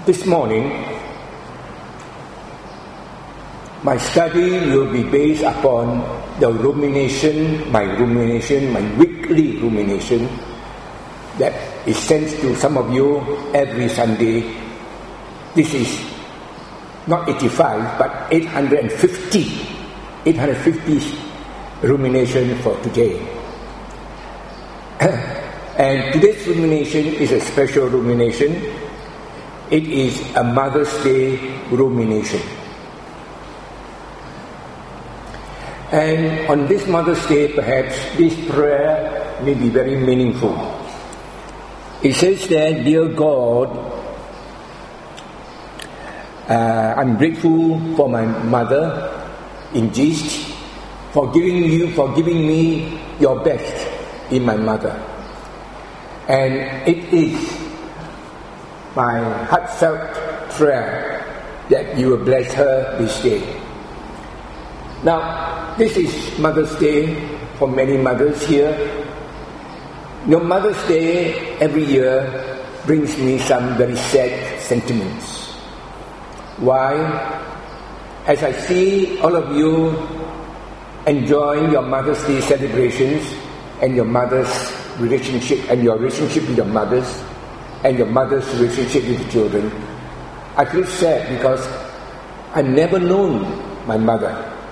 This morning, my study will be based upon the my weekly rumination that is sent to some of you every Sunday. This is not 85, but 850 rumination for today. And today's rumination is a special rumination. It is a Mother's Day rumination. And on this Mother's Day, perhaps this prayer may be very meaningful. It says that, "Dear God, I'm grateful for my mother in Gist, for giving me your best in my mother. And it is my heartfelt prayer that you will bless her this day." Now, this is Mother's Day for many mothers here. Mother's Day every year brings me some very sad sentiments. Why? As I see all of you enjoying your Mother's Day celebrations and your mother's relationship and your relationship with your mothers and your mother's relationship with the children, I feel sad because I've never known my mother.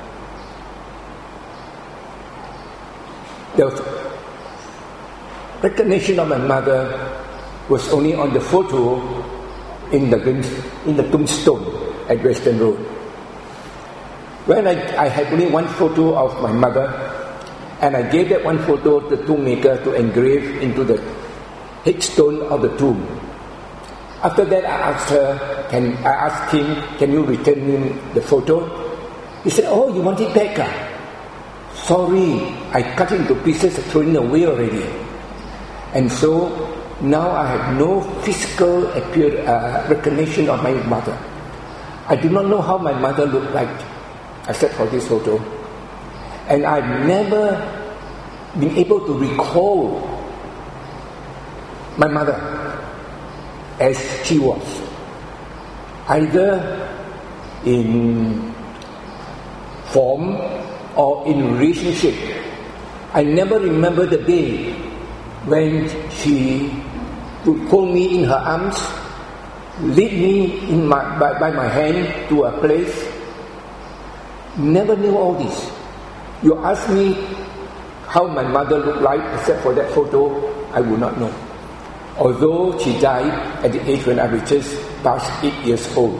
The recognition of my mother was only on the photo in the tombstone at Western Road. When I had only one photo of my mother, and I gave that one photo to the tomb maker to engrave into the headstone of the tomb. After that, I asked him, "Can you return me the photo?" He said, "Oh, you want it back? Sorry, I cut it into pieces and thrown it away already." And so now I have no physical recognition of my mother. I do not know how my mother looked like, except for this photo. And I've never been able to recall my mother as she was, either in form or in relationship. I never remember the day when she would hold me in her arms, lead me by my hand to a place. Never knew all this. You ask me how my mother looked like, except for that photo, I would not know. Although she died at the age when I was just past 8 years old.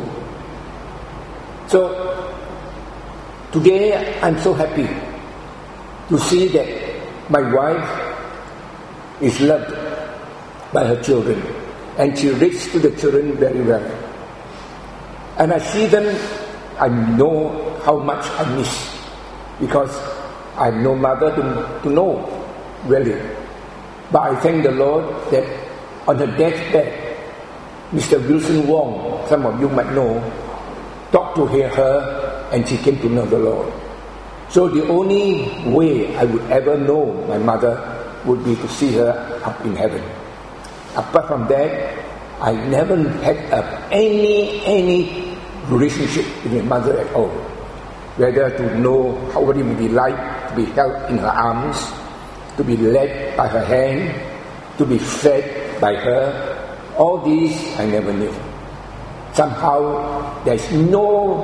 So today I'm so happy to see that my wife is loved by her children, and she relates to the children very well. And I see them, I know how much I miss, because I have no mother to know really. But I thank the Lord that on her deathbed, Mr. Wilson Wong, some of you might know, talked to her and she came to know the Lord. So the only way I would ever know my mother would be to see her up in heaven. Apart from that, I never had any relationship with my mother at all. Whether to know what it would be like to be held in her arms, to be led by her hand, to be fed by her, all these I never knew. Somehow there's no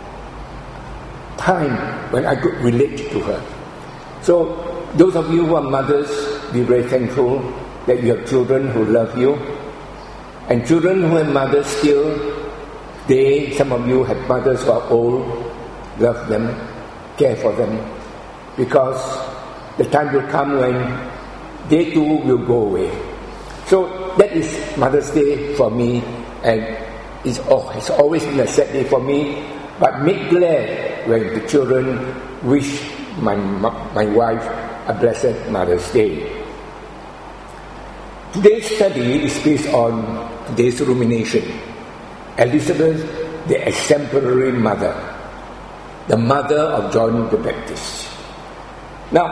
time when I could relate to her. So those of you who are mothers, be very thankful that you have children who love you. And children who have mothers still, some of you have mothers who are old, love them, care for them, because the time will come when they too will go away. So that is Mother's Day for me, and it's always been a sad day for me, but make glad when the children wish my wife a blessed Mother's Day. Today's study is based on today's rumination. Elizabeth, the exemplary mother, the mother of John the Baptist. Now,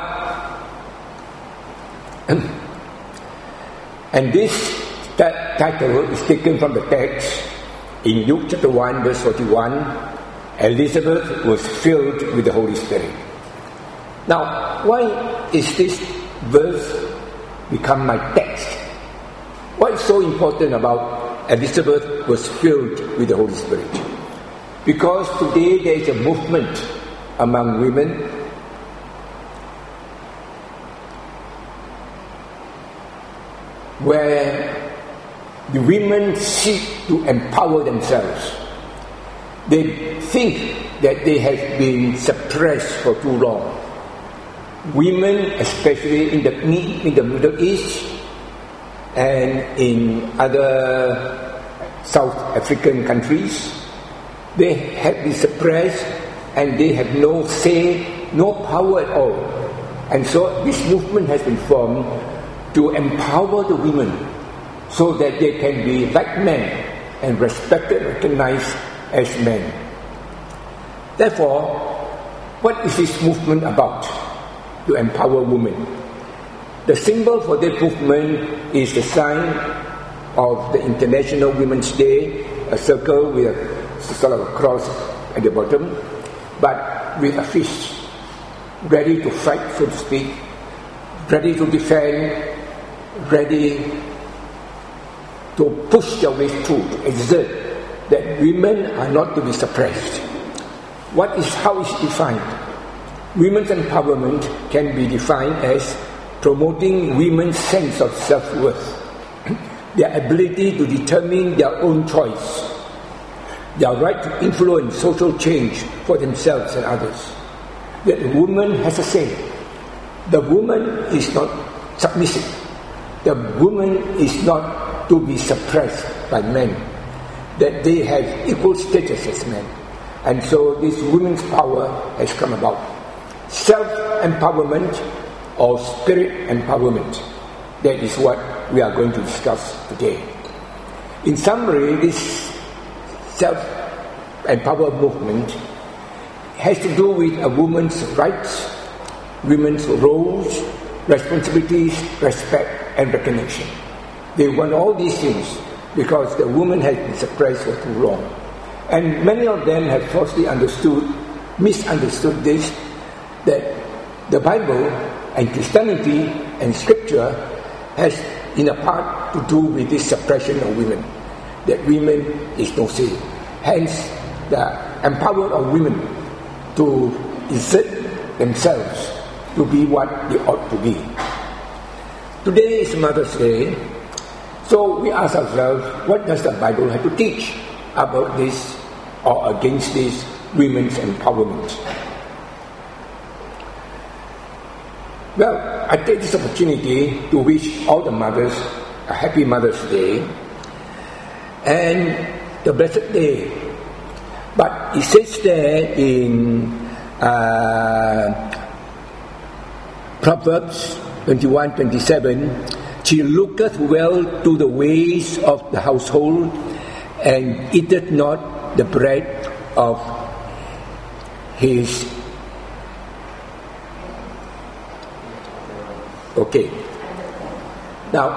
and this title is taken from the text In Luke chapter 1 verse 41, Elizabeth was filled with the Holy Spirit. Now, why is this verse become my text? What is so important about Elizabeth was filled with the Holy Spirit? Because today there is a movement among women where the women seek to empower themselves. They think that they have been suppressed for too long. Women, especially in the Middle East and in other South African countries, they have been suppressed and they have no say, no power at all. And so this movement has been formed to empower the women so that they can be like men and respected, recognized as men. Therefore, what is this movement about? To empower women. The symbol for this movement is the sign of the International Women's Day, a circle with a sort of a cross at the bottom, but with a fist, ready to fight, so to speak, ready to defend, ready to push their way through, to exert that women are not to be suppressed. How is it defined? Women's empowerment can be defined as promoting women's sense of self-worth, their ability to determine their own choice, their right to influence social change for themselves and others. That the woman has a say. The woman is not submissive. The woman is not to be suppressed by men. That they have equal status as men. And so this women's power has come about. Self-empowerment or spirit empowerment. That is what we are going to discuss today. In summary, this self-empowered movement has to do with a woman's rights, women's roles, responsibilities, respect, and recognition. They want all these things because the woman has been suppressed for too long. And many of them have falsely misunderstood this, that the Bible and Christianity and Scripture has in a part to do with this suppression of women, that women is no say. Hence, the empowerment of women to exert themselves to be what they ought to be. Today is Mother's Day, so we ask ourselves, what does the Bible have to teach about this or against this women's empowerment? Well, I take this opportunity to wish all the mothers a happy Mother's Day and the blessed day. But it says there in Proverbs 21:27, she looketh well to the ways of the household and eateth not the bread of his. Okay. Now,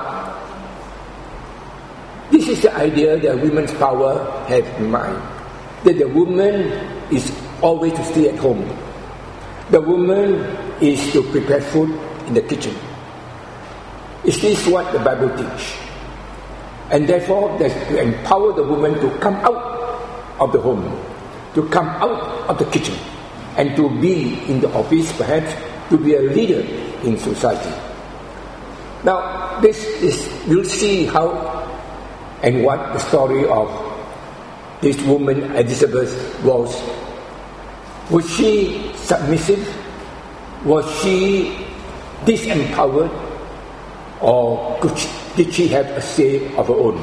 this is the idea that women's power has in mind. That the woman is always to stay at home. The woman is to prepare food in the kitchen. Is this what the Bible teaches? And therefore, that's to empower the woman to come out of the home, to come out of the kitchen, and to be in the office, perhaps, to be a leader in society. Now, you'll see how and what the story of this woman, Elizabeth, was. Was she submissive? Was she disempowered? Or did she have a say of her own?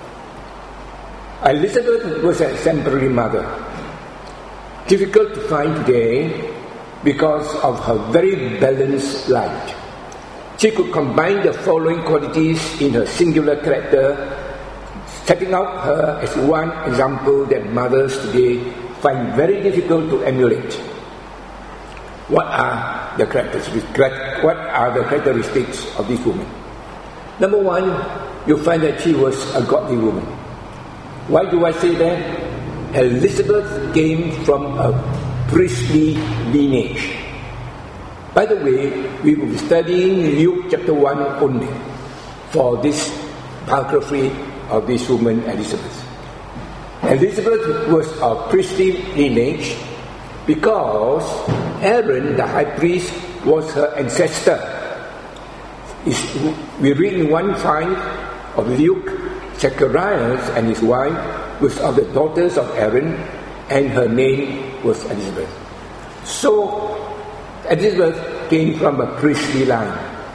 Elizabeth was an exemplary mother. Difficult to find today because of her very balanced life. She could combine the following qualities in her singular character, setting out her as one example that mothers today find very difficult to emulate. What are the characteristics of this woman? Number one, you find that she was a godly woman. Why do I say that? Elizabeth came from a priestly lineage. By the way, we will be studying Luke chapter 1 only for this biography of this woman, Elizabeth. Elizabeth was of priestly lineage because Aaron, the high priest, was her ancestor. We read in 1:5 of Luke, Zacharias and his wife was of the daughters of Aaron, and her name was Elizabeth. So, Elizabeth came from a priestly line.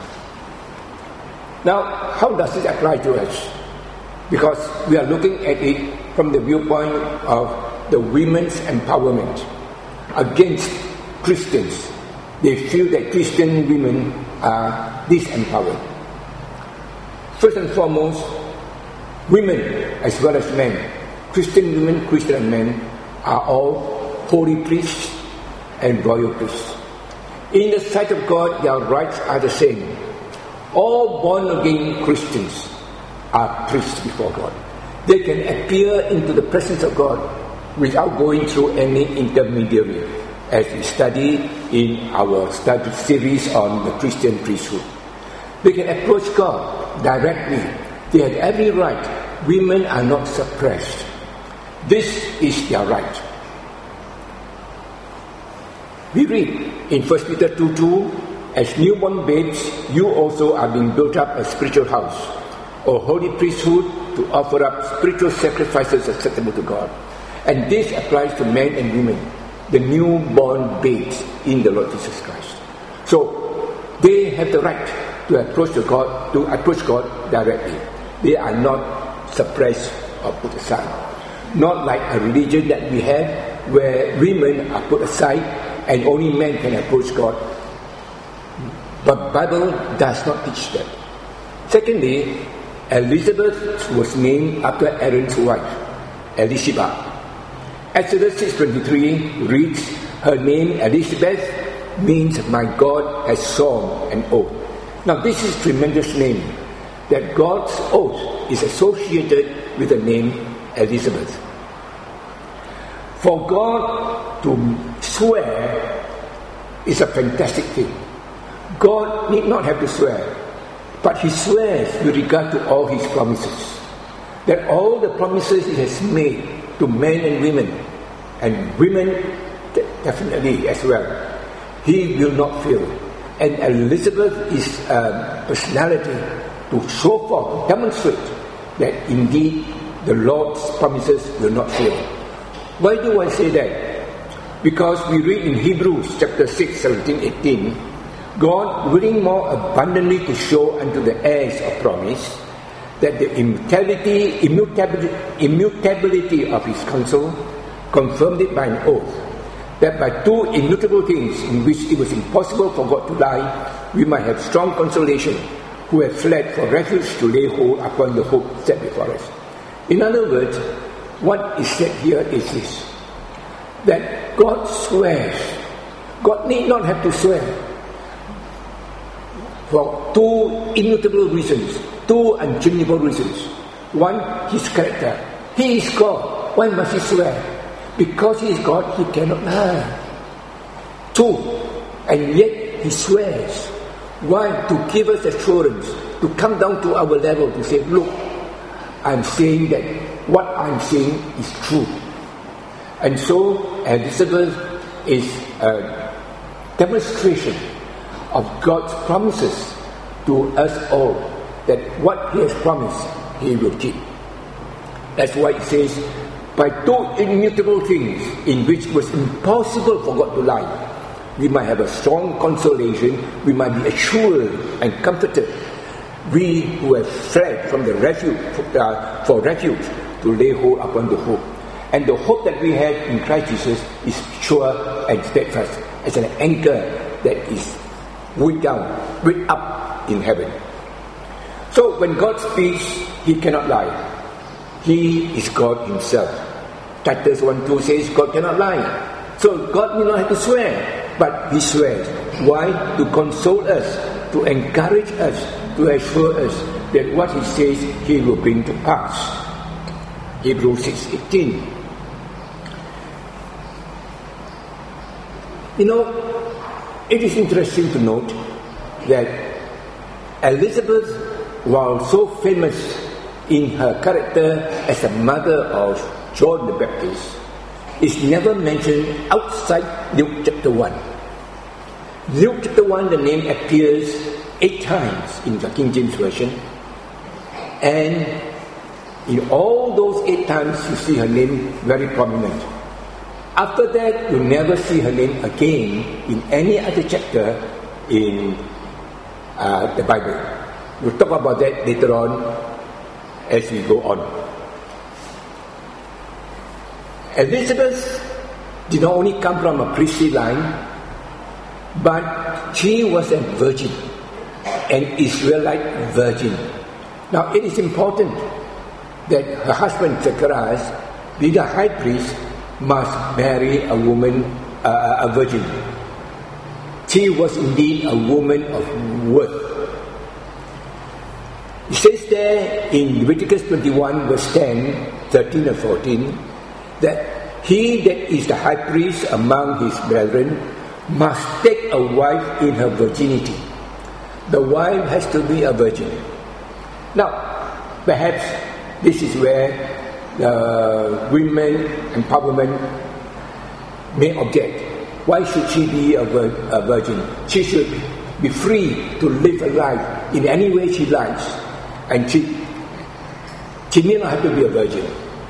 Now, how does this apply to us? Because we are looking at it from the viewpoint of the women's empowerment against Christians. They feel that Christian women are disempowered. First and foremost, women as well as men, Christian women, Christian men, are all holy priests and royal priests. In the sight of God, their rights are the same. All born-again Christians are priests before God. They can appear into the presence of God without going through any intermediary, as we study in our study series on the Christian priesthood. They can approach God directly. They have every right. Women are not suppressed. This is their right. We read in 1 Peter 2:2, as newborn babes, you also are being built up a spiritual house, or holy priesthood, to offer up spiritual sacrifices acceptable to God. And this applies to men and women, the newborn babes in the Lord Jesus Christ. So they have the right to approach God directly. They are not suppressed or put aside. Not like a religion that we have where women are put aside and only men can approach God. But Bible does not teach that. Secondly, Elizabeth was named after Aaron's wife, Elisheba. Exodus 6:23 reads, her name Elizabeth means my God has sworn an oath. Now this is a tremendous name, that God's oath is associated with the name Elizabeth. For God to swear is a fantastic thing. God need not have to swear, but He swears with regard to all His promises. That all the promises He has made to men and women definitely as well, He will not fail. And Elizabeth is a personality to show forth, demonstrate that indeed the Lord's promises will not fail. Why do I say that? Because we read in Hebrews chapter 6, 17, 18, God willing more abundantly to show unto the heirs of promise that the immutability of His counsel, confirmed it by an oath, that by two immutable things in which it was impossible for God to lie, we might have strong consolation, who have fled for refuge to lay hold upon the hope set before us. In other words, what is said here is this, that God swears. God need not have to swear for two immutable reasons, two unchangeable reasons. One, His character. He is God. Why must He swear? Because He is God, He cannot lie. Two, and yet He swears. Why? To give us assurance, to come down to our level, to say, look, I'm saying that what I'm saying is true. And so Elizabeth is a demonstration of God's promises to us all, that what He has promised, He will keep. That's why it says, by two immutable things in which it was impossible for God to lie, we might have a strong consolation, we might be assured and comforted, we who have fled from the refuge, for refuge, to lay hold upon the hope. And the hope that we have in Christ Jesus is sure and steadfast, as an anchor that is way up in heaven. So when God speaks, He cannot lie. He is God Himself. Titus 1:2 says God cannot lie. So God will not have to swear, but He swears. Why? To console us, to encourage us, to assure us that what He says He will bring to pass. Hebrews 6:18. It is interesting to note that Elizabeth, while so famous in her character as the mother of John the Baptist, is never mentioned outside Luke chapter 1. Luke chapter 1, the name appears 8 times in the King James Version, and in all those 8 times you see her name very prominent. After that, you never see her name again in any other chapter in the Bible. We'll talk about that later on as we go on. Elizabeth did not only come from a priestly line, but she was a virgin, an Israelite virgin. Now it is important that her husband Zacharias, being a high priest, must marry a woman, a virgin. She was indeed a woman of worth. It says there in Leviticus 21 verse 10, 13 and 14, that he that is the high priest among his brethren must take a wife in her virginity. The wife has to be a virgin. Now, perhaps this is where the women empowerment may object. Why should she be a virgin? She should be free to live a life in any way she likes, and she may not have to be a virgin.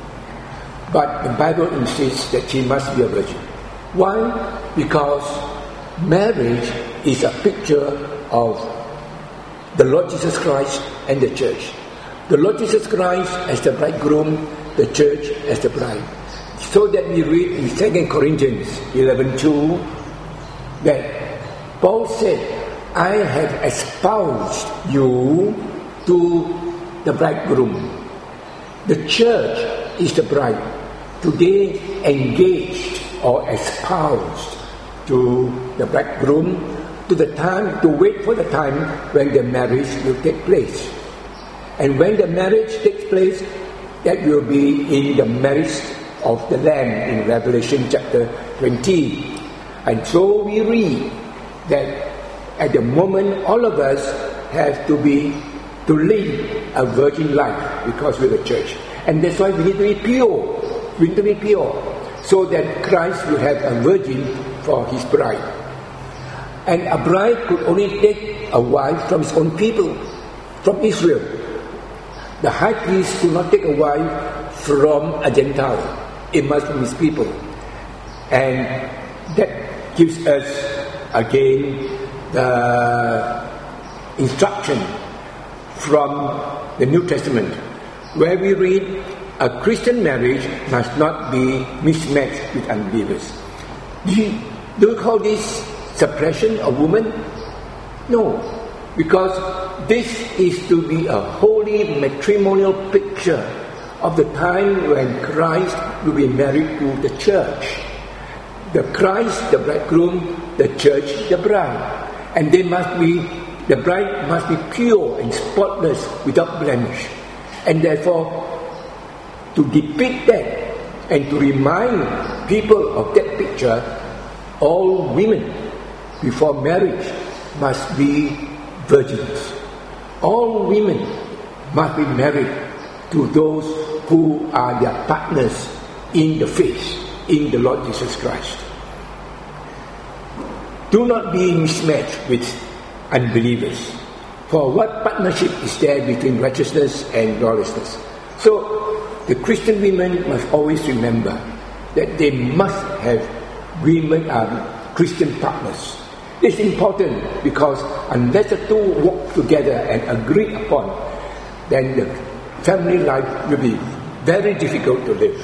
But the Bible insists that she must be a virgin. Why? Because marriage is a picture of the Lord Jesus Christ and the church. The Lord Jesus Christ as the bridegroom, the church as the bride. So that we read in 2 Corinthians 11:2 that Paul said, I have espoused you to the bridegroom. The church is the bride, today engaged or espoused to the bridegroom, to wait for the time when the marriage will take place. And when the marriage takes place, that will be in the marriage of the Lamb in Revelation chapter 20. And so we read that at the moment all of us have to live a virgin life because we're the church. And that's why we need to be pure. We need to be pure so that Christ will have a virgin for his bride. And a bride could only take a wife from his own people, from Israel. The high priest could not take a wife from a Gentile. It must be his people. And that gives us again the instruction from the New Testament, where we read, a Christian marriage must not be mismatched with unbelievers. Do you call this suppression of women? No, because this is to be a holy matrimonial picture of the time when Christ will be married to the church. The Christ, the bridegroom, the church, the bride. And the bride must be pure and spotless without blemish. And therefore, to depict that and to remind people of that picture, all women before marriage must be virgins. All women must be married to those who are their partners in the faith, in the Lord Jesus Christ. Do not be mismatched with unbelievers. For what partnership is there between righteousness and lawlessness? So, the Christian women must always remember that they must have Christian partners. It's important because unless the two walk together and agree upon, then the family life will be very difficult to live.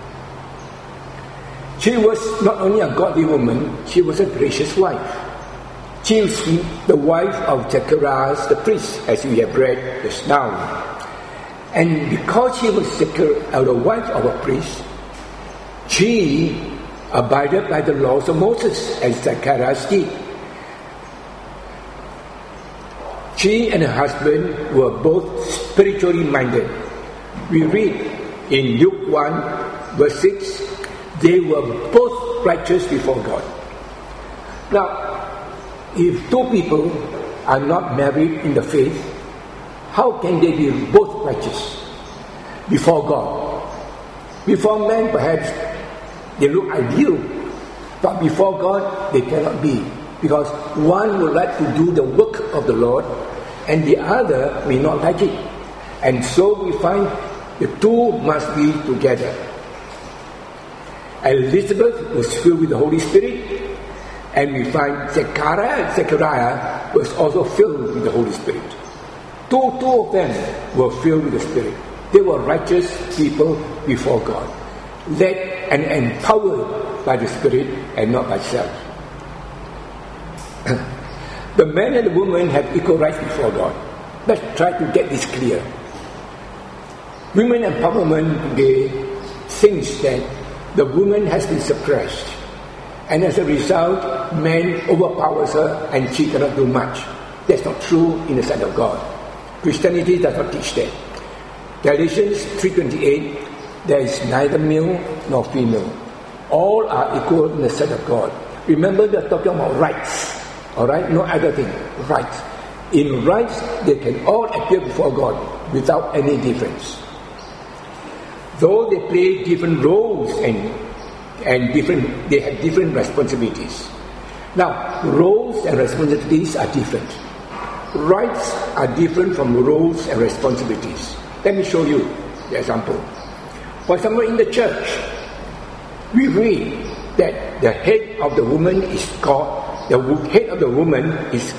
She was not only a godly woman, she was a gracious wife. She was the wife of Zacharias the priest, as we have read just now. And because she was the wife of a priest, she abided by the laws of Moses, as Zacharias did. She and her husband were both spiritually minded. We read in Luke 1 verse 6, they were both righteous before God. Now, if two people are not married in the faith, how can they be both righteous before God? Before man, perhaps they look ideal, but before God, they cannot be, because one would like to do the work of the Lord, and the other may not like it. And so we find the two must be together. Elizabeth was filled with the Holy Spirit, and we find Zechariah was also filled with the Holy Spirit. Two of them were filled with the Spirit. They were righteous people before God, led and empowered by the Spirit and not by self. The man and the woman have equal rights before God. Let's try to get this clear. Women empowerment today thinks that the woman has been suppressed, and as a result, man overpowers her and she cannot do much. That's not true in the sight of God. Christianity does not teach that. Galatians 3:28, there is neither male nor female. All are equal in the sight of God. Remember, we are talking about rights. Alright? No other thing. Rights. In rights, they can all appear before God without any difference. Though they play different roles and they have different responsibilities. Now, roles and responsibilities are different. Rights are different from roles and responsibilities. Let me show you the example. For example, in the church, we read that the head of the woman is God. The head of the woman is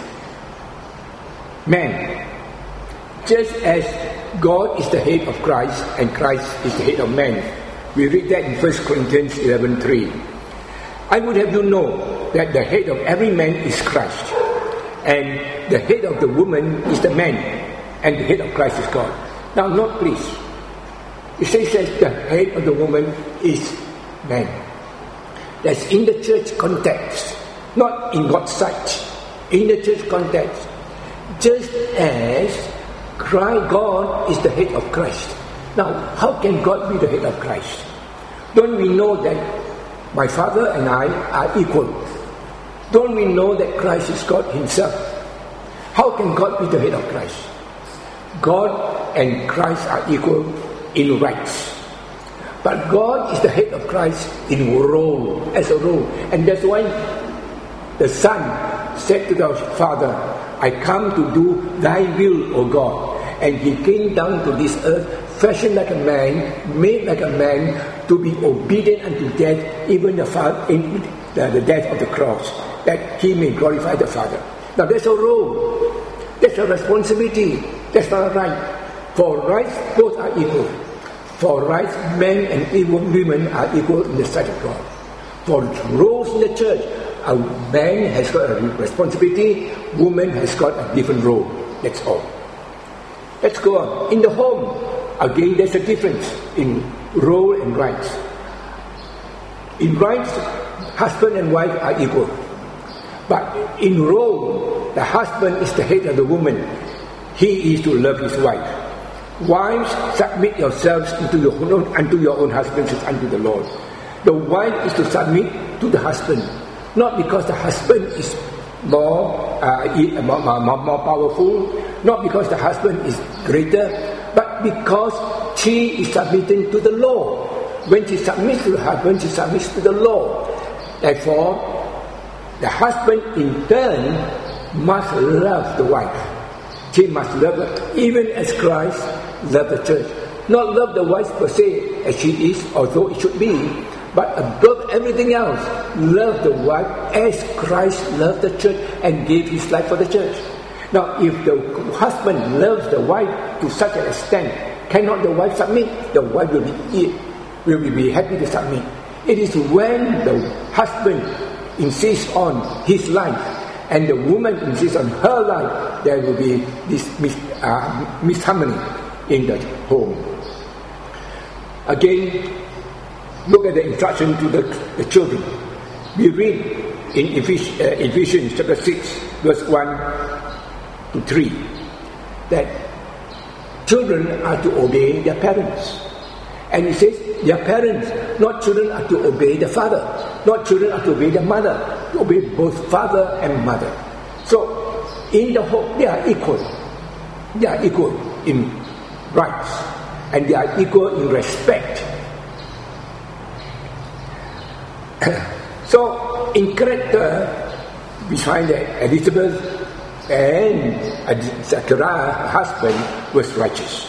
man. Just as God is the head of Christ and Christ is the head of man. We read that in 1 Corinthians 11:3. I would have you know that the head of every man is Christ, and the head of the woman is the man, and the head of Christ is God. Now, note please. It says that the head of the woman is man. That's in the church context, not in God's sight. In the church context, just as God is the head of Christ. Now, how can God be the head of Christ? Don't we know that my father and I are equal? Don't we know that Christ is God himself? How can God be the head of Christ? God and Christ are equal in rights. But God is the head of Christ in role, as a role. And that's why the Son said to the Father, I come to do thy will, O God. And he came down to this earth, fashioned like a man, made like a man, to be obedient unto death, even the death of the cross, that he may glorify the Father. Now that's a role. That's a responsibility. That's not a right. For rights, both are equal. For rights, men and women are equal in the sight of God. For roles in the church, a man has got a responsibility, woman has got a different role. That's all. Let's go on. In the home, again, there's a difference in role and rights. In rights, husband and wife are equal. But in role, the husband is the head of the woman. He is to love his wife. Wives, submit yourselves unto your own husbands as unto the Lord. The wife is to submit to the husband, not because the husband is more powerful, not because the husband is greater, but because she is submitting to the law. When she submits to the husband, she submits to the law. Therefore, the husband in turn must love the wife. She must love her, even as Christ loved the church. Not love the wife per se as she is, although it should be, but above everything else, love the wife as Christ loved the church and gave his life for the church. Now, if the husband loves the wife to such an extent, cannot the wife submit? The wife will be happy to submit. It is when the husband insists on his life and the woman insists on her life, there will be this misharmony in the home. Again, look at the instruction to the children. We read in Ephesians chapter 6, verse 1-3, that children are to obey their parents. And he says, their parents, not children are to obey the father, not children are to obey the mother, to obey both father and mother. So, in the home, they are equal. They are equal in rights, and they are equal in respect. So, in character, we find that Elizabeth and Zechariah, her husband, was righteous.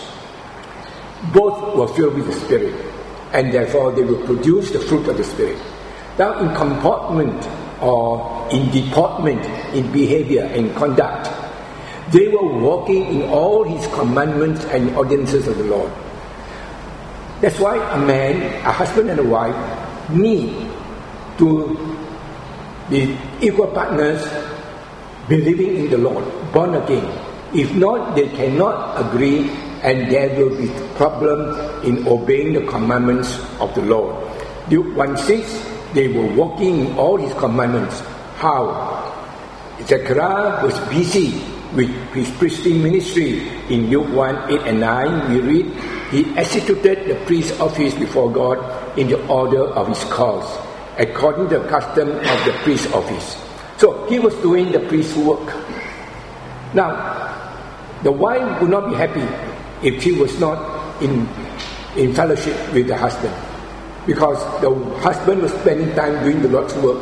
Both were filled with the Spirit, and therefore they will produce the fruit of the Spirit. Now, in comportment or in deportment, in behavior and conduct, they were walking in all His commandments and ordinances of the Lord. That's why a man, a husband and a wife, need to be equal partners, believing in the Lord, born again. If not, they cannot agree, and there will be problem in obeying the commandments of the Lord. Luke 1:6, they were walking in all His commandments. How? Zechariah was busy with his priestly ministry. In Luke 1:8 and 9, we read, he executed the priest's office before God in the order of his cause, according to the custom of the priest's office. So he was doing the priest's work. Now, the wife would not be happy if she was not in fellowship with the husband, because the husband was spending time doing the Lord's work.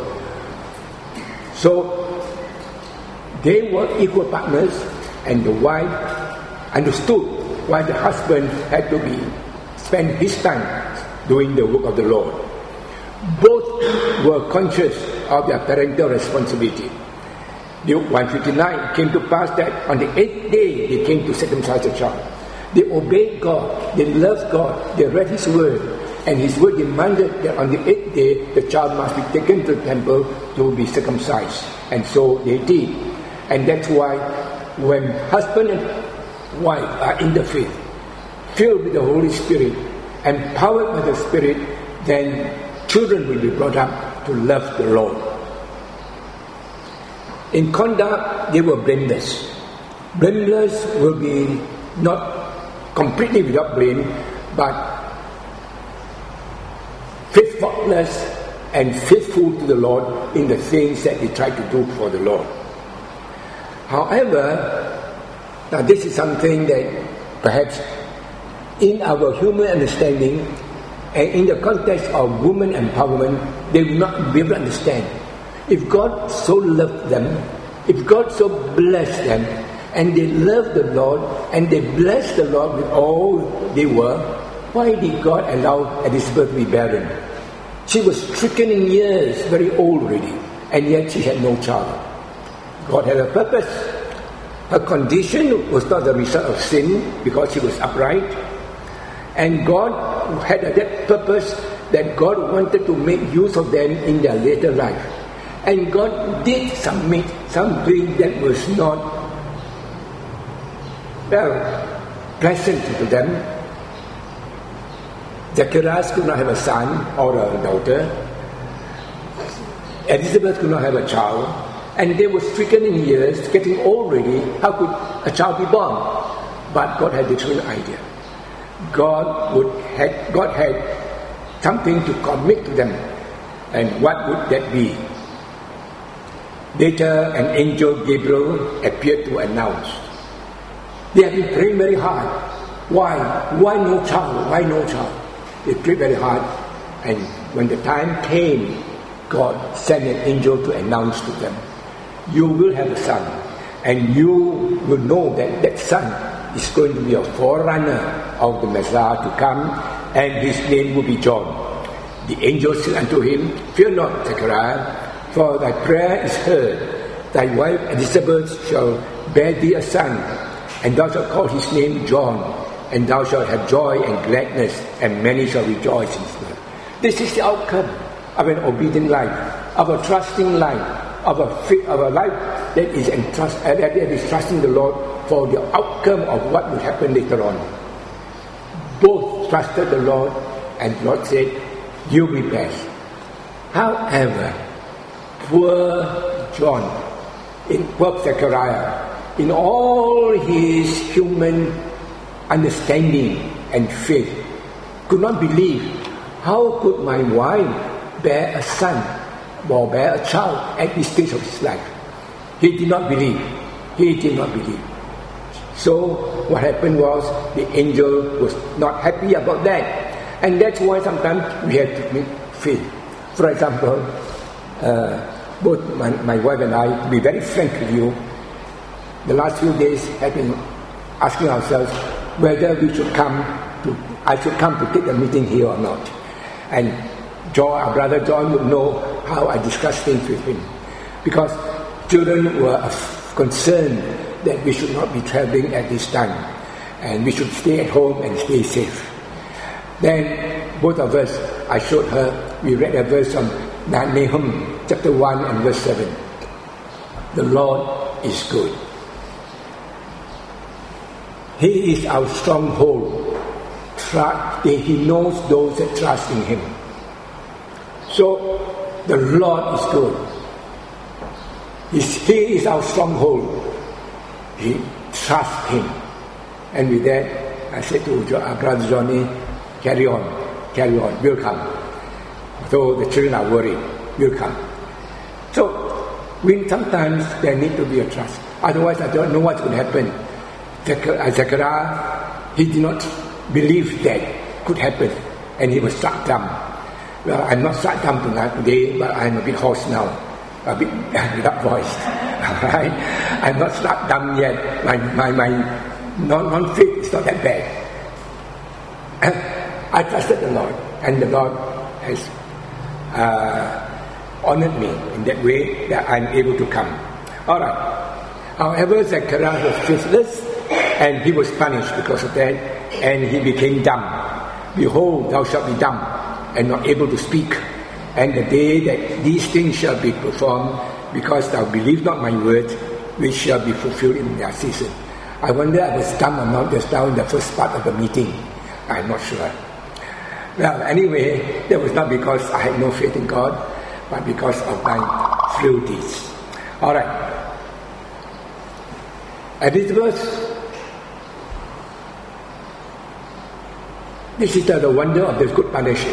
So they were equal partners, and the wife understood why the husband had to spend his time doing the work of the Lord. Both were conscious of their parental responsibility. Luke 1:59, came to pass that on the 8th day they came to circumcise the child. They obeyed God, they loved God, they read His word, and His word demanded that on the 8th day the child must be taken to the temple to be circumcised. And so they did. And that's why when husband and wife are in the faith, filled with the Holy Spirit, empowered by the Spirit, then children will be brought up to love the Lord. In conduct, they were blameless. Blameless will be not completely without blame, but faithfulness and faithful to the Lord in the things that they try to do for the Lord. However, now this is something that perhaps in our human understanding and in the context of women empowerment, they will not be able to understand. If God so loved them, if God so blessed them, and they loved the Lord, and they blessed the Lord with all they were, why did God allow Elizabeth to be barren? She was stricken in years, very old already, and yet she had no child. God had a purpose. Her condition was not the result of sin, because she was upright. And God had that purpose, that God wanted to make use of them in their later life. And God did submit something that was not pleasant to them. Zacharias could not have a son or a daughter. Elizabeth could not have a child. And they were stricken in years, getting old already. How could a child be born? But God had a different idea. God had something to commit to them. And what would that be? Later, an angel Gabriel appeared to announce. They have been praying very hard. Why? Why no child? Why no child? They prayed very hard. And when the time came, God sent an angel to announce to them, you will have a son, and you will know that that son is going to be a forerunner of the Messiah to come, and his name will be John. The angel said unto him, fear not, Zechariah, for thy prayer is heard. Thy wife Elizabeth shall bear thee a son, and thou shalt call his name John, and thou shalt have joy and gladness, and many shall rejoice in his birth. This is the outcome of an obedient life, of a trusting life, of a life that is trusting the Lord for the outcome of what will happen later on. Both trusted the Lord, and the Lord said, you'll be blessed. However, poor Zechariah, in all his human understanding and faith, could not believe, how could my wife bear a son or bear a child at this stage of his life? He did not believe. He did not believe. So what happened was the angel was not happy about that. And that's why sometimes we have to make faith. For example, both my wife and I, to be very frank with you, the last few days have been asking ourselves whether I should come to take a meeting here or not. And our brother John would know how I discuss things with him. Because children were concerned that we should not be traveling at this time. And we should stay at home and stay safe. Then both of us, I showed her, we read a verse from Nahum chapter 1 and verse 7. The Lord is good. He is our stronghold. He knows those that trust in Him. So the Lord is good. He is our stronghold. He trusts Him. And with that, I said to Brother Johnny, carry on, we'll come. So the children are worried, we'll come. So sometimes there need to be a trust. Otherwise, I don't know what's going to happen. Zechariah, he did not believe that could happen, and he was struck dumb. Well, I'm not struck dumb today, but I'm a bit hoarse now, a bit without voice. Right? I'm not struck dumb yet. My non-faith is not that bad. I trusted the Lord, and the Lord has honored me in that way that I'm able to come. All right. However, Zechariah was faithless, and he was punished because of that, and he became dumb. Behold, thou shalt be dumb, and not able to speak. And the day that these things shall be performed, because thou believe not my word, which shall be fulfilled in their season. I wonder I was dumb or not just now in the first part of the meeting. I'm not sure. Well, anyway, that was not because I had no faith in God, but because of my frailties. All right. Elizabeth, this is the wonder of the good partnership.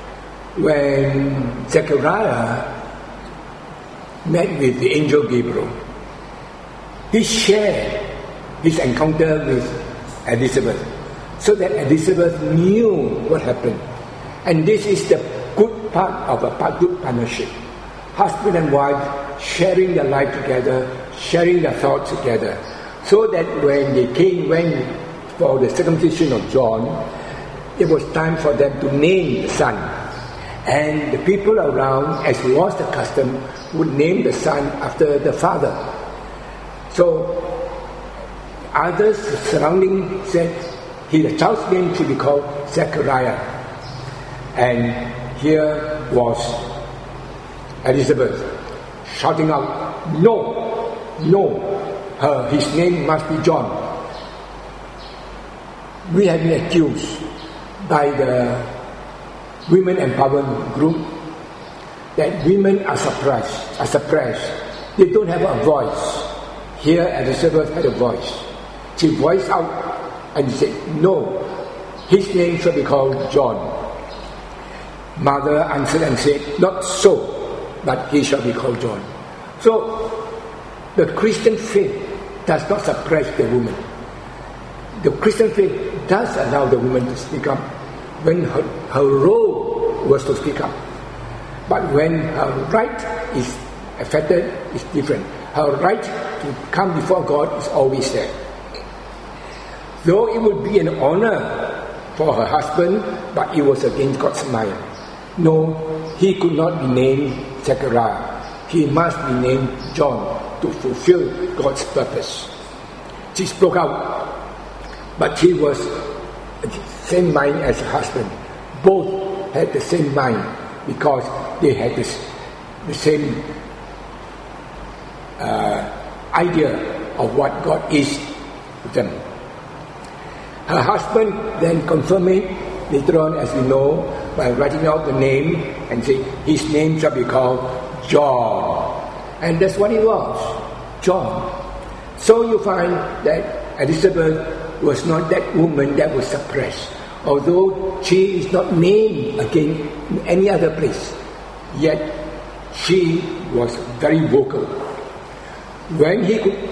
When Zechariah met with the angel Gabriel, he shared his encounter with Elizabeth, so that Elizabeth knew what happened. And this is the good part of a good partnership. Husband and wife sharing their life together, sharing their thoughts together, so that when they went for the circumcision of John, it was time for them to name the son. And the people around, as was the custom, would name the son after the father. So others surrounding said the child's name should be called Zechariah. And here was Elizabeth shouting out, no, his name must be John. We have been accused by the women empowerment group that women are suppressed. They don't have a voice. Here Elizabeth had a voice. She voiced out and said, no, his name shall be called John. Mother answered and said, not so, but he shall be called John. So the Christian faith does not suppress the woman. The Christian faith does allow the woman to speak up when her role was to speak up. But when her right is affected, it's different. Her right to come before God is always there. Though it would be an honor for her husband, but it was against God's mind. No, he could not be named Zechariah. He must be named John to fulfill God's purpose. She spoke out, but she was the same mind as her husband. Both had the same mind because they had the same idea of what God is to them. Her husband then confirmed it later on, as we know, by writing out the name and saying, his name shall be called John. And that's what it was, John. So you find that Elizabeth was not that woman that was suppressed. Although she is not named again in any other place, yet she was very vocal. When he could,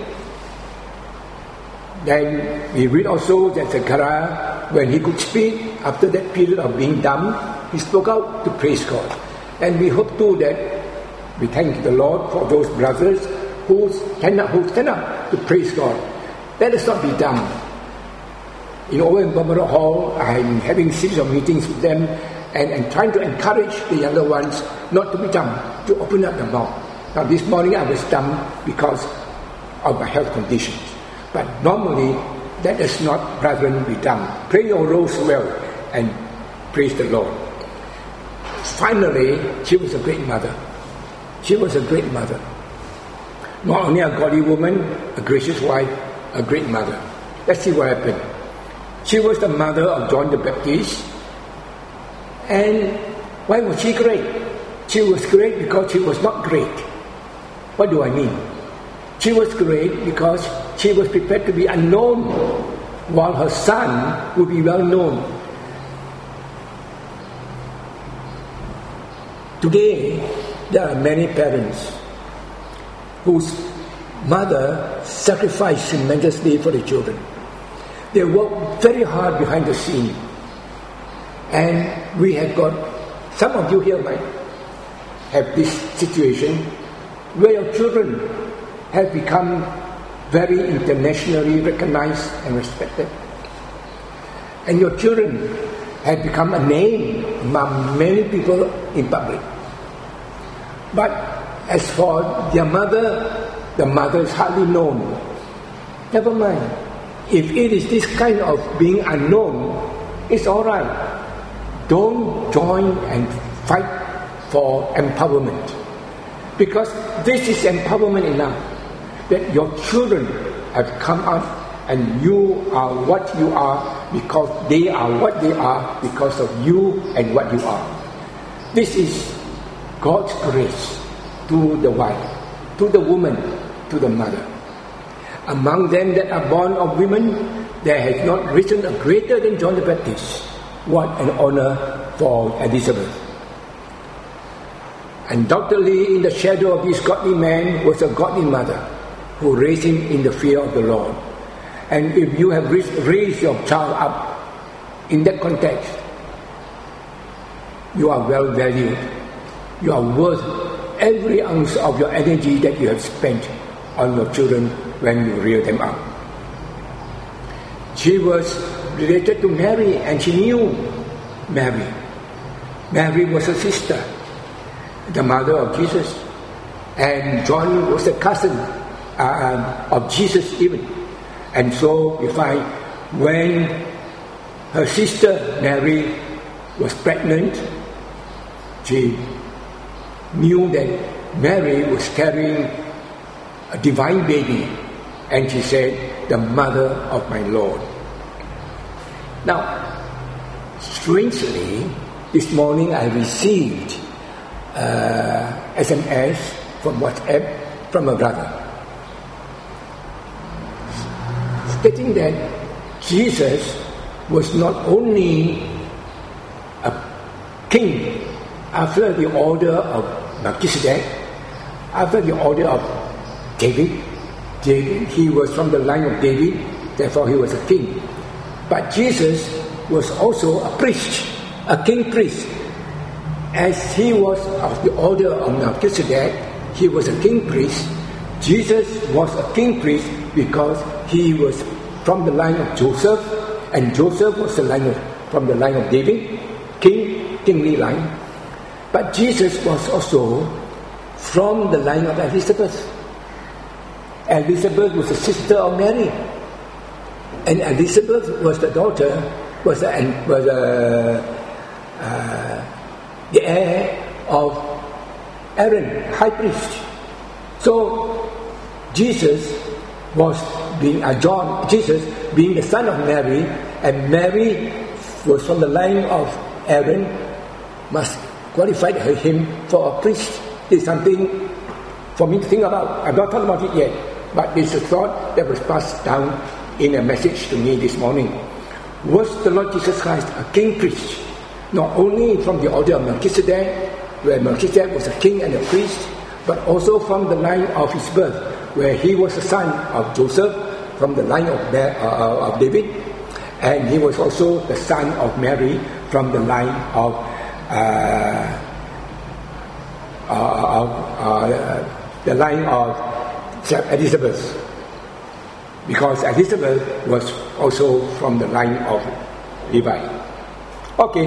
then we read also that Zechariah, when he could speak after that period of being dumb, he spoke out to praise God. And we hope too that we thank the Lord for those brothers who stand up to praise God. Let us not be dumb. Over in Memorial Hall, I'm having a series of meetings with them and trying to encourage the younger ones not to be dumb, to open up their mouth. Now this morning I was dumb because of my health conditions. But normally, let us not, brethren, be dumb. Pray your roles well and praise the Lord. Finally, she was a great mother. She was a great mother. Not only a godly woman, a gracious wife, a great mother. Let's see what happened. She was the mother of John the Baptist. And why was she great? She was great because she was not great. What do I mean? She was great because she was prepared to be unknown, while her son would be well known. Today, there are many parents whose mother sacrificed tremendously for the children. They work very hard behind the scene. And we have got, some of you here might have this situation where your children have become very internationally recognized and respected. And your children have become a name among many people in public. But as for their mother, the mother is hardly known. Never mind. If it is this kind of being unknown, it's all right. Don't join and fight for empowerment. Because this is empowerment enough. That your children have come up and you are what you are because they are what they are because of you and what you are. This is God's grace to the wife, to the woman, to the mother. Among them that are born of women, there has not risen a greater than John the Baptist. What an honor for Elizabeth. Undoubtedly, in the shadow of this godly man was a godly mother who raised him in the fear of the Lord. And if you have raised your child up in that context, you are well valued. You are worth every ounce of your energy that you have spent on your children when you rear them up. She was related to Mary, and she knew Mary. Mary was her sister, the mother of Jesus, and John was a cousin of Jesus even. And so we find when her sister Mary was pregnant, she knew that Mary was carrying a divine baby, and she said, the mother of my Lord. Now, strangely, this morning I received SMS from WhatsApp from a brother stating that Jesus was not only a king after the order of Melchizedek, after the order of David, he was from the line of David, therefore he was a king. But Jesus was also a priest, a king priest. As he was of the order of Melchizedek, he was a king priest. Jesus was a king priest because he was from the line of Joseph, and Joseph was from the line of David, kingly line. But Jesus was also from the line of Elizabeth. Elizabeth was the sister of Mary, and Elizabeth was the daughter, was the heir of Aaron, high priest. So Jesus was Jesus being the son of Mary, and Mary was from the line of Aaron, must qualify him for a priest. It's something for me to think about. I'm not talking about it yet, but it's a thought that was passed down in a message to me this morning. was the Lord Jesus Christ a king priest, not only from the order of Melchizedek, where Melchizedek was a king and a priest, but also from the line of his birth, where he was the son of Joseph, from the line of David, and he was also the son of Mary from the line of Elizabeth, because Elizabeth was also from the line of Levi. Okay.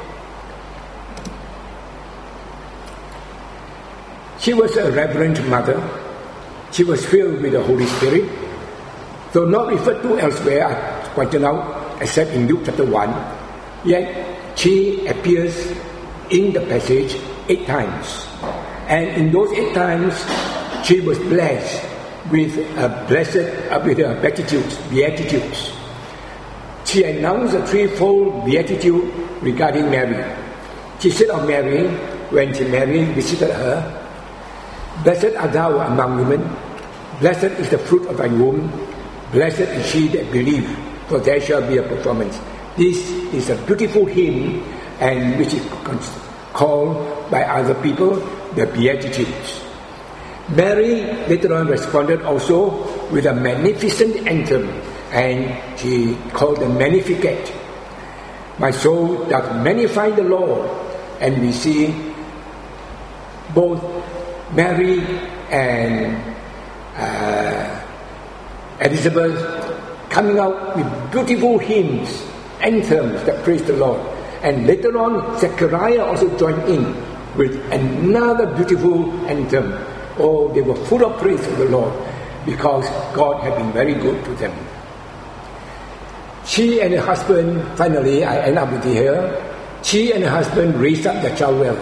She was a reverent mother. She was filled with the Holy Spirit. Though not referred to elsewhere, I pointed out, except in Luke chapter 1, yet she appears in the passage 8 times. And in those 8 times, she was blessed with beatitudes. She announced a threefold beatitude regarding Mary. She said of Mary, when Mary visited her, "Blessed art thou among women, blessed is the fruit of thy womb, blessed is she that believed, for there shall be a performance." This is a beautiful hymn, and which is called by other people the Beatitudes. Mary later on responded also with a magnificent anthem, and she called the Magnificat. "My soul doth magnify the Lord," and we see both Mary and Elizabeth coming out with beautiful hymns, anthems that praise the Lord. And later on, Zechariah also joined in with another beautiful anthem. Oh, they were full of praise to the Lord because God had been very good to them. She and her husband, finally, I end up with here, she and her husband raised up their child well.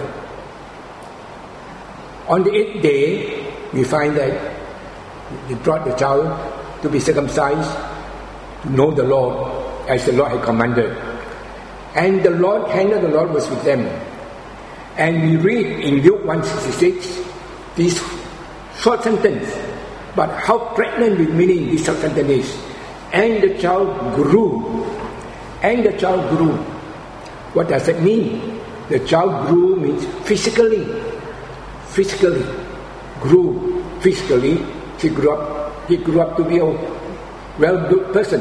On the 8th day, we find that they brought the child to be circumcised, to know the Lord as the Lord had commanded. And the hand of the Lord was with them. And we read in Luke 1:66 this short sentence, but how pregnant with meaning this short sentence is. And the child grew. And the child grew. What does that mean? The child grew means physically. Grew physically. He grew up to be a well-built person.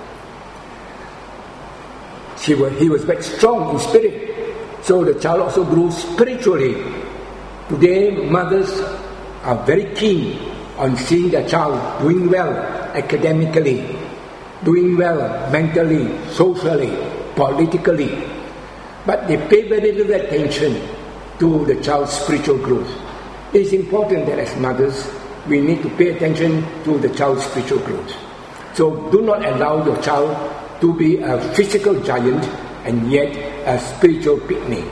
He was very strong in spirit. So the child also grew spiritually. Today, mothers are very keen on seeing their child doing well academically, doing well mentally, socially, politically. But they pay very little attention to the child's spiritual growth. It is important that as mothers, we need to pay attention to the child's spiritual growth. So do not allow your child to be a physical giant and yet a spiritual pygmy.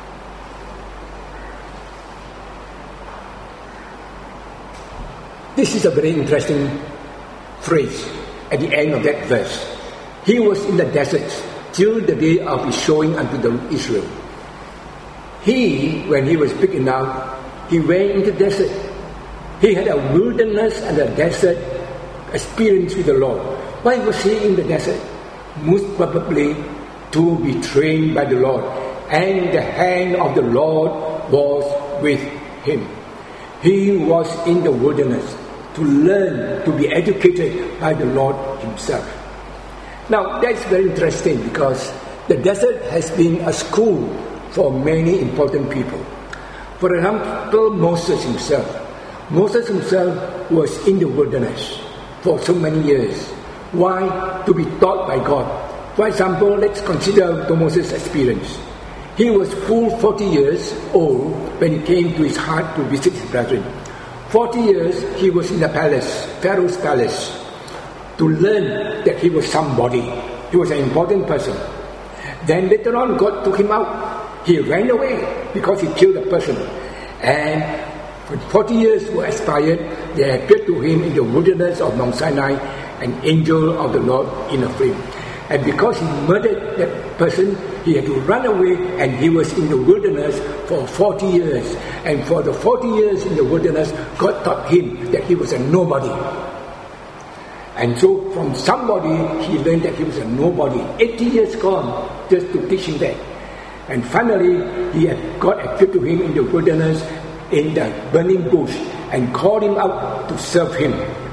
This is a very interesting phrase at the end of that verse. He was in the desert till the day of his showing unto the Israel. He, when he was big enough, he went into the desert. He had a wilderness and a desert experience with the Lord. Why was he in the desert? Most probably to be trained by the Lord, and the hand of the Lord was with him. He was in the wilderness to learn, to be educated by the Lord himself. Now that's very interesting because the desert has been a school for many important people. For example, Moses himself. Moses himself was in the wilderness for so many years. Why? To be taught by God. For example, let's consider Moses' experience. He was full 40 years old when it came to his heart to visit his brethren. 40 years he was in the palace, Pharaoh's palace, to learn that he was somebody. He was an important person. Then later on, God took him out. He ran away because he killed a person. And when 40 years were expired, there appeared to him in the wilderness of Mount Sinai an angel of the Lord in a flame. And because he murdered that person, he had to run away, and he was in the wilderness for 40 years. And for the 40 years in the wilderness, God taught him that he was a nobody. And so from somebody, he learned that he was a nobody. 80 years gone just to teach him that. And finally, God appeared to him in the wilderness, in the burning bush, and called him out to serve him.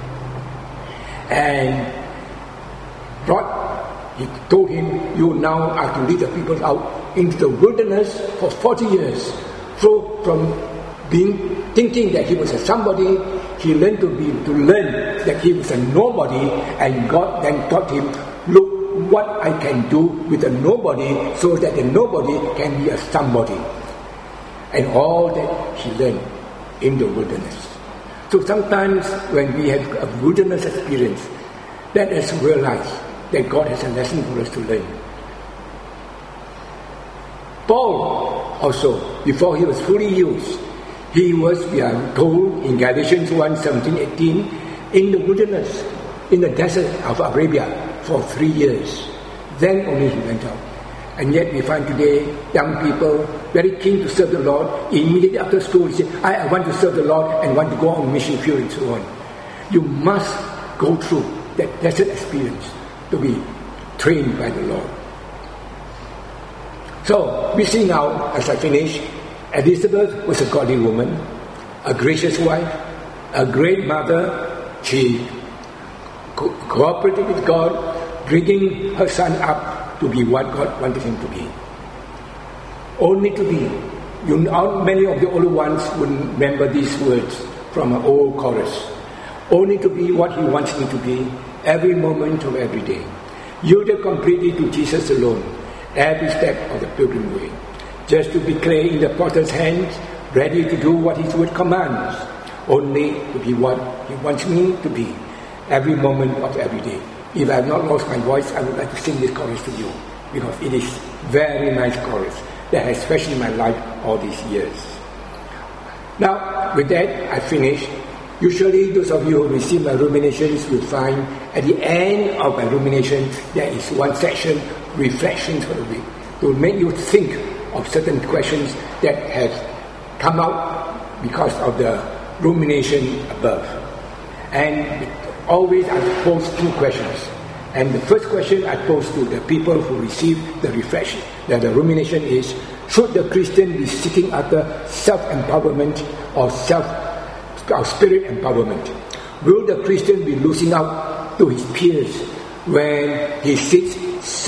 And he told him, you now are to lead the people out into the wilderness for 40 years. So from thinking that he was a somebody, he learned to learn that he was a nobody, and God then taught him, look what I can do with a nobody so that the nobody can be a somebody. And all that he learned in the wilderness. So sometimes when we have a wilderness experience, let us realize that God has a lesson for us to learn. Paul also, before he was fully used, he was, we are told in Galatians 1:17-18, in the wilderness, in the desert of Arabia for 3 years. Then only he went out. And yet we find today young people very keen to serve the Lord. Immediately after school, they say, I want to serve the Lord and want to go on mission field and so on. You must go through that desert experience to be trained by the Lord. So we see now, as I finish, Elizabeth was a godly woman, a gracious wife, a great mother. She cooperated with God, bringing her son up to be what God wanted him to be. Only to be. Many of the older ones would remember these words from an old chorus. Only to be what he wants me to be, every moment of every day. Yielded completely to Jesus alone, every step of the pilgrim way. Just to be clay in the potter's hands, ready to do what his word commands. Only to be what he wants me to be, every moment of every day. If I have not lost my voice, I would like to sing this chorus to you, because it is very nice chorus that has fashioned my life all these years. Now, with that, I finish. Usually, those of you who receive my ruminations will find at the end of my rumination, there is one section, reflections for the week, to make you think of certain questions that have come out because of the rumination above. And always I pose 2 questions. And the first question I pose to the people who receive the reflection, that the rumination is, should the Christian be seeking after self-empowerment or spirit empowerment? Will the Christian be losing out to his peers when he seeks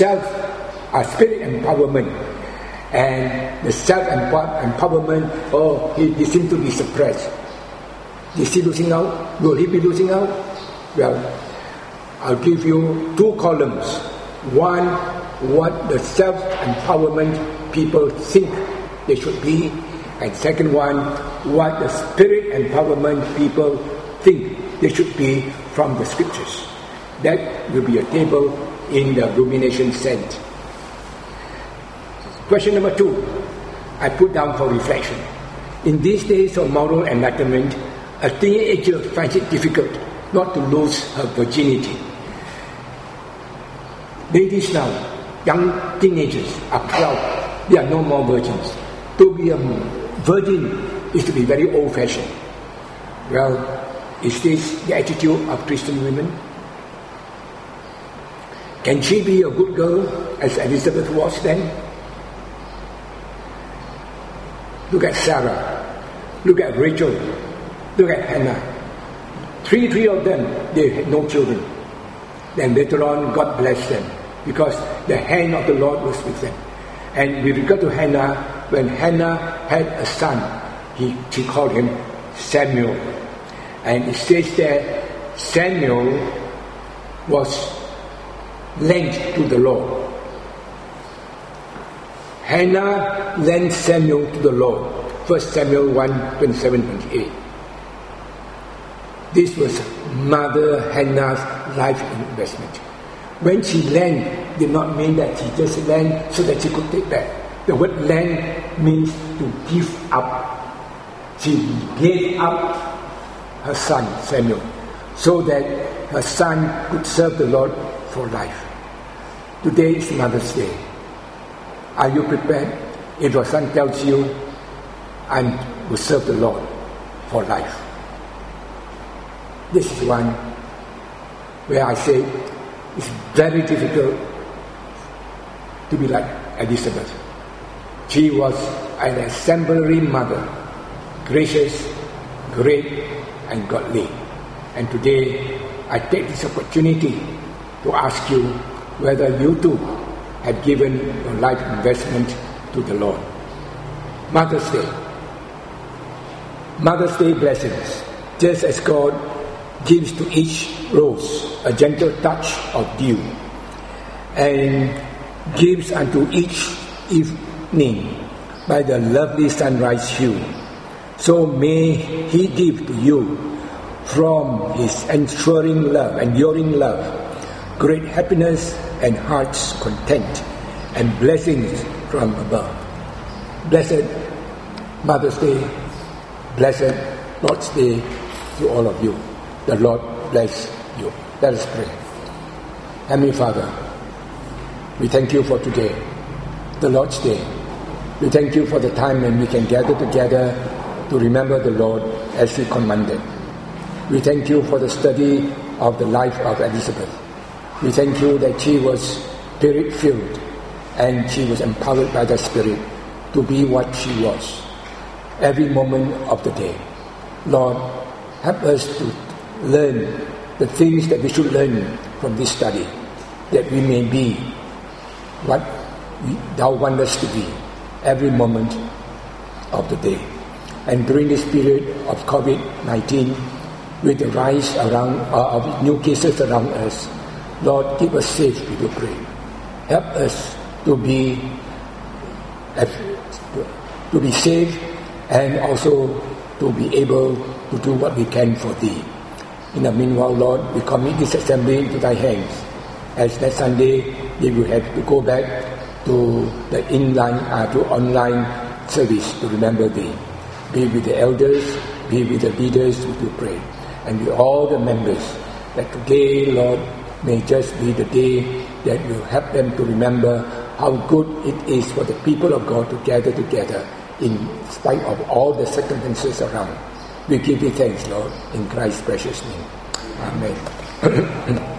spirit empowerment? And the self-empowerment, he seems to be suppressed. Is he losing out? Will he be losing out? Well, I'll give you 2 columns. One, what the self-empowerment people think they should be. And second one, what the spirit empowerment people think they should be from the scriptures. That will be a table in the rumination sense. Question number 2, I put down for reflection. In these days of moral enlightenment, a teenager finds it difficult not to lose her virginity. Ladies now, young teenagers are proud. They are no more virgins. To be a virgin is to be very old-fashioned. Well, is this the attitude of Christian women? Can she be a good girl as Elizabeth was then? Look at Sarah, look at Rachel, look at Hannah. Three of them, they had no children. Then later on, God blessed them because the hand of the Lord was with them. And with regard to Hannah, when Hannah had a son, she called him Samuel. And it says that Samuel was lent to the Lord. Hannah lent Samuel to the Lord. 1 Samuel 1:27-28. This was Mother Hannah's life investment. When she lent, did not mean that she just lent so that she could take back. The word lent means to give up. She gave up her son Samuel so that her son could serve the Lord for life. Today is Mother's Day. Are you prepared? If your son tells you, I will serve the Lord for life. This is one where I say it's very difficult to be like Elizabeth. She was an exemplary mother, gracious, great, and godly. And today, I take this opportunity to ask you whether you too have given your life investment to the Lord. Mother's Day. Mother's Day blessings. Just as God gives to each rose a gentle touch of dew, and gives unto each evening by the lovely sunrise hue, so may He give to you from His enduring love, great happiness and heart's content, and blessings from above. Blessed Mother's Day, blessed Lord's Day to all of you. The Lord bless you. Let us pray. Heavenly Father, we thank you for today, the Lord's Day. We thank you for the time when we can gather together to remember the Lord as He commanded. We thank you for the study of the life of Elizabeth. We thank you that she was Spirit-filled and she was empowered by the Spirit to be what she was every moment of the day. Lord, help us to learn the things that we should learn from this study, that we may be what Thou want us to be every moment of the day. And during this period of COVID-19, with the rise of new cases around us, Lord, keep us safe, we do pray. Help us to be safe and also to be able to do what we can for Thee. In the meanwhile, Lord, we commit this assembly into Thy hands. As next Sunday, we will have to go back to the online service to remember Thee. Be with the elders, be with the leaders, we do pray. And with all the members, that today, Lord, may just be the day that will help them to remember how good it is for the people of God to gather together in spite of all the circumstances around. We give Thee thanks, Lord, in Christ's precious name. Amen.